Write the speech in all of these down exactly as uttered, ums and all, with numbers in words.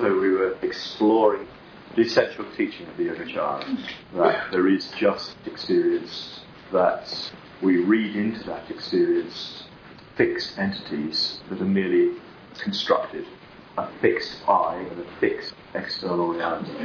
So we were exploring the essential teaching of the Yogacara, that there is just experience, that we read into that experience fixed entities that are merely constructed, a fixed I and a fixed external reality.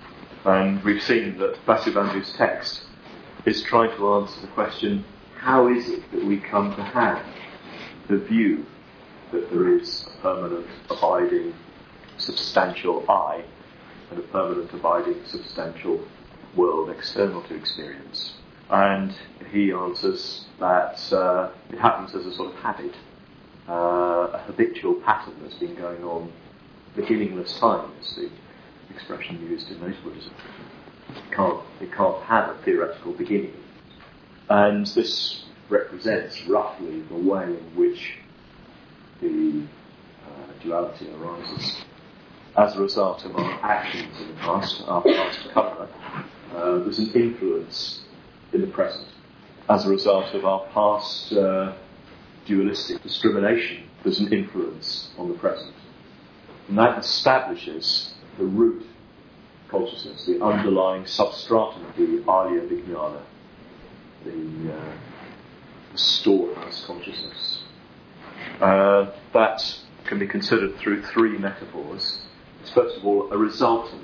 And we've seen that Vasubandhu's text is trying to answer the question, how is it that we come to have the view that there is a permanent, abiding, substantial I and a permanent, abiding, substantial world external to experience? And he answers that uh, it happens as a sort of habit, uh, a habitual pattern that's been going on beginningless time, is the expression used in most Buddhism. It can't, it can't have a theoretical beginning. And this represents roughly the way in which the uh, duality arises. As a result of our actions in the past, our past karma, uh, there's an influence in the present. As a result of our past uh, dualistic discrimination, there's an influence on the present. And that establishes the root consciousness, the underlying substratum of the Alaya Vijnana, the, uh, the storehouse consciousness. Uh, that can be considered through three metaphors. It's first of all a resultant.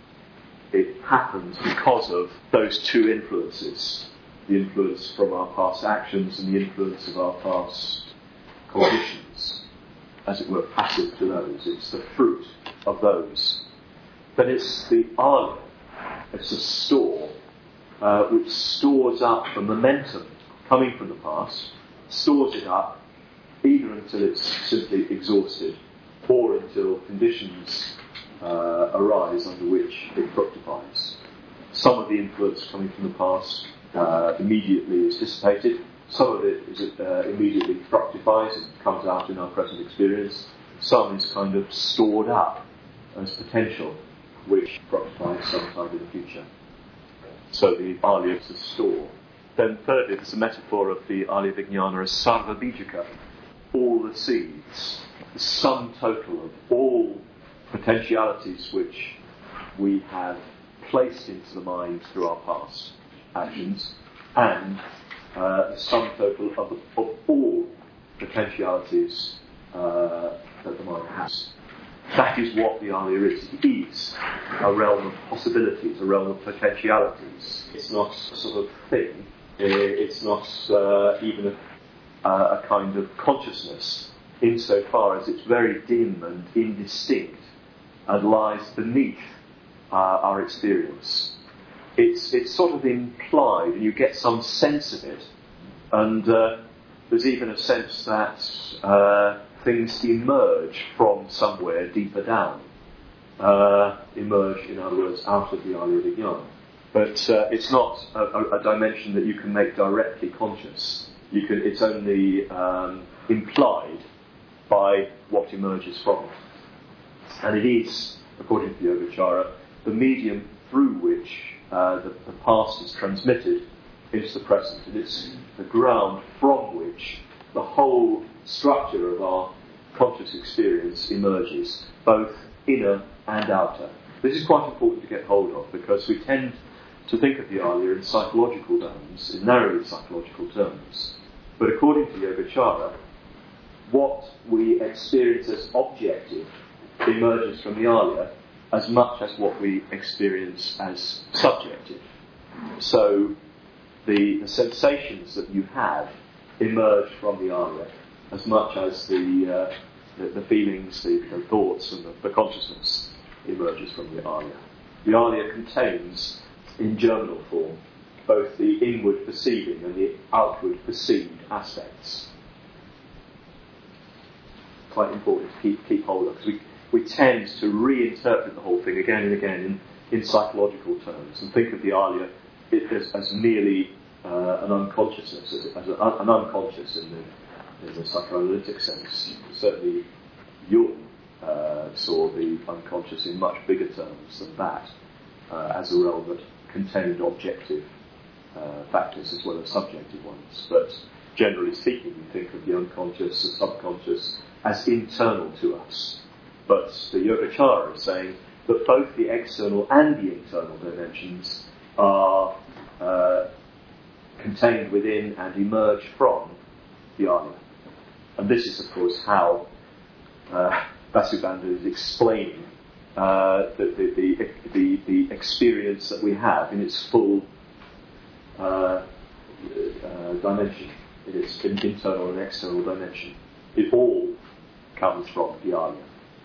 It happens because of those two influences, the influence from our past actions and the influence of our past conditions, as it were, passive to those. It's the fruit of those. But it's the Alaya, it's a store, uh, which stores up the momentum coming from the past, stores it up either until it's simply exhausted or until conditions uh, arise under which it fructifies. Some of the influence coming from the past uh, immediately is dissipated, some of it is uh, immediately fructifies and comes out in our present experience, some is kind of stored up as potential, which fructifies sometime in the future. So the Alaya is a store. Then thirdly, there's a metaphor of the Alaya Vijnana as Sarva Bijaka, all the seeds, the sum total of all potentialities which we have placed into the mind through our past actions, and uh, the sum total of, of all potentialities uh, that the mind has. That is what the Alaya is. It is a realm of possibilities, a realm of potentialities. It's not a sort of thing. It's not uh, even a, a kind of consciousness, insofar as it's very dim and indistinct and lies beneath uh, our experience. It's it's sort of implied, and you get some sense of it, and uh, there's even a sense that uh, things emerge from somewhere deeper down. Uh, emerge, in other words, out of the Alaya Vijnana. But uh, it's not a, a, a dimension that you can make directly conscious. You can. It's only um, implied by what emerges from it. And it is, according to the Yogacara, the medium through which uh, the, the past is transmitted into the present. And it's the ground from which the whole structure of our conscious experience emerges, both inner and outer. This is quite important to get hold of, because we tend to think of the Alaya in psychological terms, in narrowly psychological terms. But according to Yogacara, what we experience as objective emerges from the Alaya as much as what we experience as subjective. So the, the sensations that you have emerge from the Alaya as much as the, uh, the, the feelings, the, the thoughts and the, the consciousness emerges from the Alaya. The Alaya contains, in germinal form, both the inward perceiving and the outward perceived aspects. Quite important to keep, keep hold of, because we, we tend to reinterpret the whole thing again and again in, in psychological terms and think of the Alaya as, as merely uh, an unconsciousness, as, as a, an unconscious in the, in the psychoanalytic sense. Certainly Jung uh, saw the unconscious in much bigger terms than that, uh, as a realm that contained objective uh, factors as well as subjective ones. But generally speaking, we think of the unconscious, the subconscious, as internal to us. But the Yogacara is saying that both the external and the internal dimensions are uh, contained within and emerge from the Arya. And this is, of course, how uh, Vasubandhu is explaining uh, the, the, the, the, the experience that we have in its full uh, uh, dimension, in its internal and external dimension. It all comes from the Arya.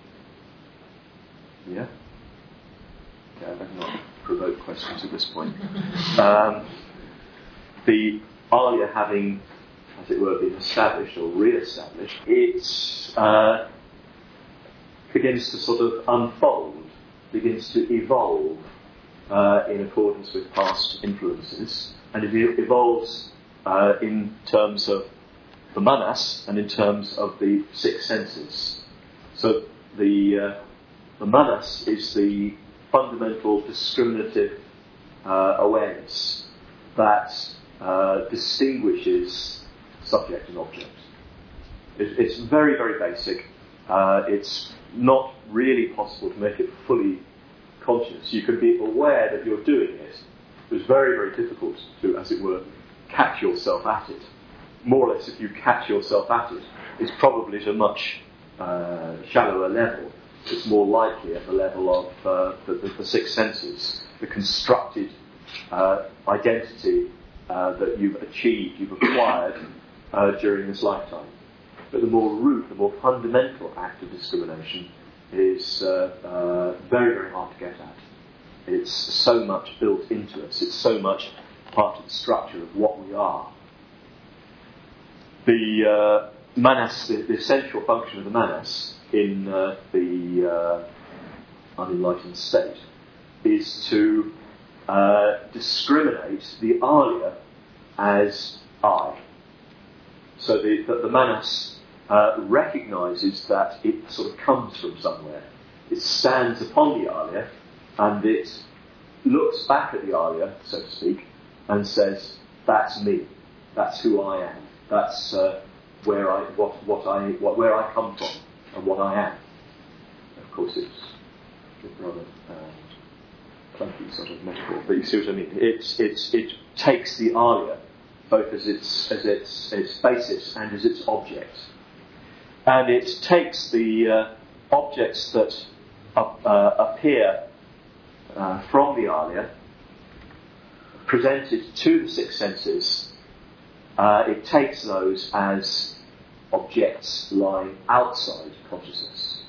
Yeah? Okay, I better not provoke questions at this point. Um, the Arya having, as it were, been established or re-established, it uh, begins to sort of unfold, begins to evolve uh, in accordance with past influences, and it evolves uh, in terms of the manas and in terms of the six senses. So the uh, the manas is the fundamental discriminative uh, awareness that uh, distinguishes subject and object. It, it's very, very basic. Uh, it's not really possible to make it fully conscious. You can be aware that you're doing it. It's very, very difficult to, as it were, catch yourself at it. More or less, if you catch yourself at it, it's probably at a much uh, shallower level. It's more likely at the level of uh, the, the, the six senses, the constructed uh, identity uh, that you've achieved, you've acquired uh, during this lifetime. But the more root, the more fundamental act of discrimination is uh, uh, very, very hard to get at. It's so much built into us. It's so much part of the structure of what we are. The uh, manas, the, the essential function of the manas in uh, the uh, unenlightened state is to uh, discriminate the Arya as I. So the, the, the manas uh, recognises that it sort of comes from somewhere. It stands upon the Arya and it looks back at the Arya, so to speak, and says, "That's me. That's who I am. That's uh, where I what what I what where I come from and what I am." Of course, it's a rather uh, clunky sort of metaphor, but you see what I mean. It's it's it takes the Arya both as its as its its basis and as its object, and it takes the uh, objects that uh, uh, appear uh, from the Arya, presented to the six senses. Uh, it takes those as objects lying outside consciousness.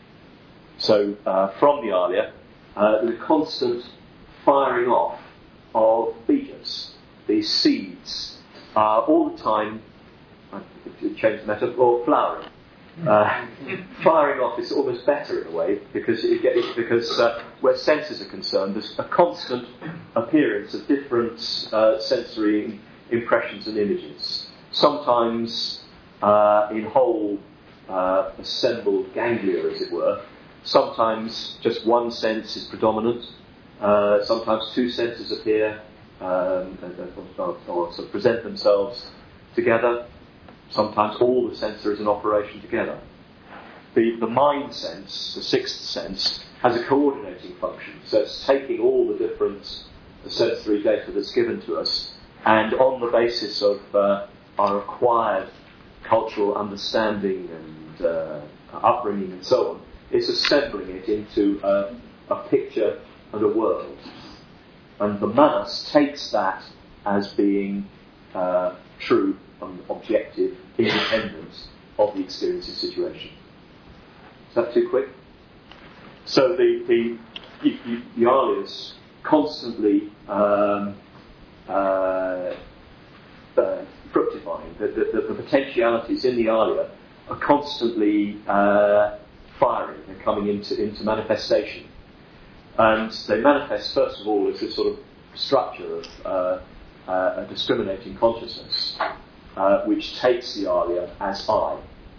So uh, from the Arya, uh, the constant firing off of bijas, these seeds, uh, all the time, to change the metaphor, flowering. Uh, firing off is almost better in a way, because it gets, because uh, where senses are concerned, there's a constant appearance of different uh, sensory impressions and images. Sometimes uh, in whole uh, assembled ganglia, as it were. Sometimes just one sense is predominant. Uh, sometimes two senses appear um, or, or sort of present themselves together. Sometimes all the senses are in operation together. The, the mind sense, the sixth sense, has a coordinating function. So it's taking all the different sensory data that's given to us, and on the basis of uh, our acquired cultural understanding and uh, upbringing and so on, it's assembling it into uh, a picture and a world. And the manas takes that as being uh, true and objective, independent of the experiencing situation. Is that too quick? So the the, the, the Aryas constantly um, uh, uh, fructifying. The, the, the potentialities in the Arya are constantly uh, firing and coming into, into manifestation. And they manifest, first of all, as this sort of structure of uh, uh, a discriminating consciousness, uh, which takes the Arya as I.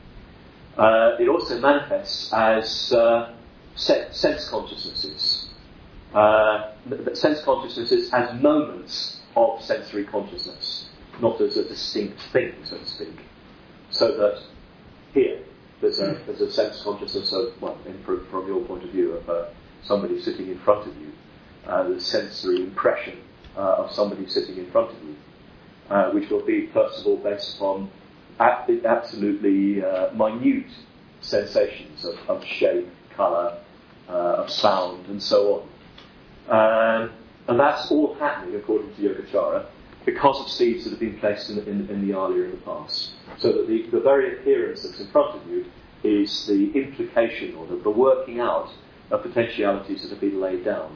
Uh, it also manifests as uh, se- sense consciousnesses. Uh, sense consciousnesses as moments of sensory consciousness, not as a distinct thing, so to speak. So that here, there's a, there's a sense consciousness of, well, in, from, from your point of view, of uh, somebody sitting in front of you, uh, the sensory impression uh, of somebody sitting in front of you, uh, which will be, first of all, based upon ab- absolutely uh, minute sensations of, of shape, colour, uh, of sound, and so on. Um, and that's all happening, according to Yogacara, because of seeds that have been placed in, in, in the alia in the past. So that the, the very appearance that's in front of you is the implication or the, the working out of potentialities that have been laid down.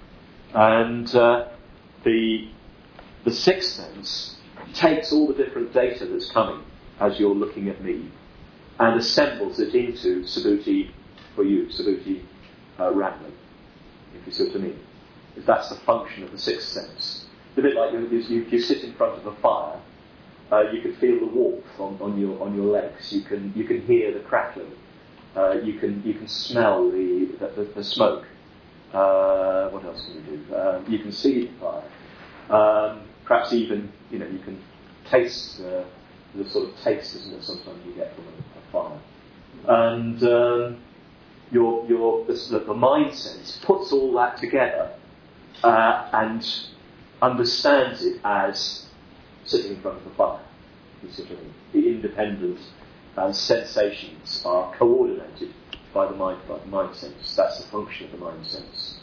And uh, the, the sixth sense takes all the different data that's coming as you're looking at me and assembles it into Subhuti for you, Subhuti uh, Raglan, if you see what I mean. If that's the function of the sixth sense. It's a bit like you, you, you sit in front of a fire, uh, you can feel the warmth on, on your on your legs, you can you can hear the crackling, uh, you can you can smell the the, the, the smoke. Uh, what else can you do? Um, you can see the fire. Um, perhaps even you know you can taste uh, the sort of taste, isn't it? Sometimes you get from a, a fire, and um, your your the, the mind sense puts all that together uh, and understands it as sitting in front of a fire. You see what I mean? The independent uh, sensations are coordinated by the mind, by the mind sense. That's the function of the mind sense.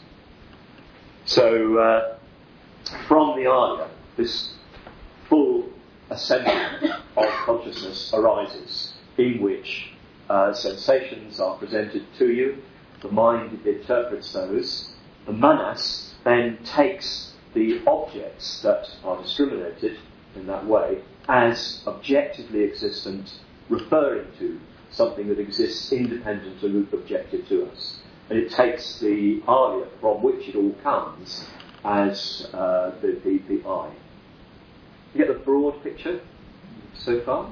So, uh, from the alia, this full assembly of consciousness arises, in which uh, sensations are presented to you. The mind interprets those. The manas then takes the objects that are discriminated in that way as objectively existent, referring to something that exists independent and objective to us. And it takes the alia from which it all comes as uh, the, the, the I. You get the broad picture so far?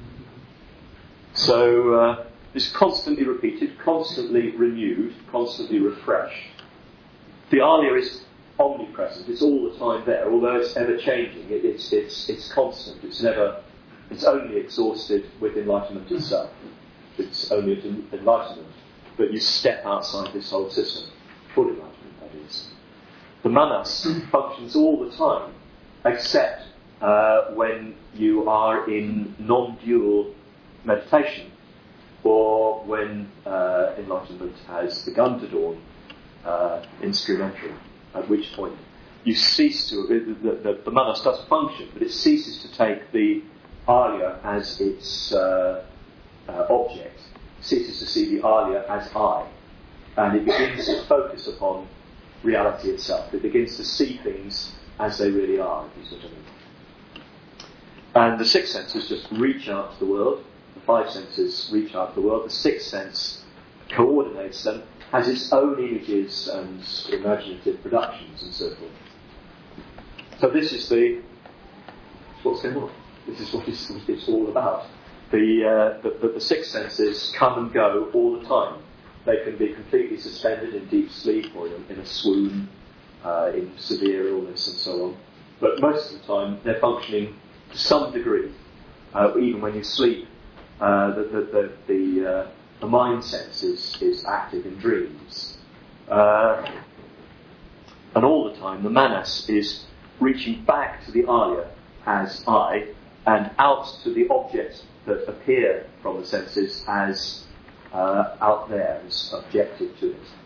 So uh, it's constantly repeated, constantly renewed, constantly refreshed. The alia is omnipresent. It's all the time there, although it's ever changing. It, it's it's it's constant. It's never. It's only exhausted with enlightenment itself. It's only at enlightenment that you step outside this whole system. Full enlightenment, that is. The manas functions all the time, except uh, when you are in non-dual meditation, or when uh, enlightenment has begun to dawn uh, instrumentally. At which point you cease to, the, the, the manas does function, but it ceases to take the alia as its uh, uh, object, ceases to see the alia as I, and it begins to focus upon reality itself. It begins to see things as they really are, if you see what I mean. And the sixth senses just reach out to the world, the five senses reach out to the world, the sixth sense coordinates them, has its own images and imaginative productions and so forth. So this is the what's going on. This is what it's, it's all about. The, uh, the, the the six senses come and go all the time. They can be completely suspended in deep sleep or in, in a swoon, uh, in severe illness and so on. But most of the time they're functioning to some degree. Uh, even when you sleep, uh, the the the, the uh, The mind sense is, is active in dreams. Uh, and all the time the manas is reaching back to the alia as I and out to the objects that appear from the senses as uh, out there, as objective to it.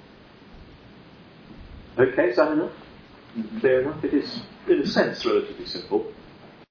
Okay, is that enough? Mm-hmm. Clear enough? It is, in a sense, relatively simple.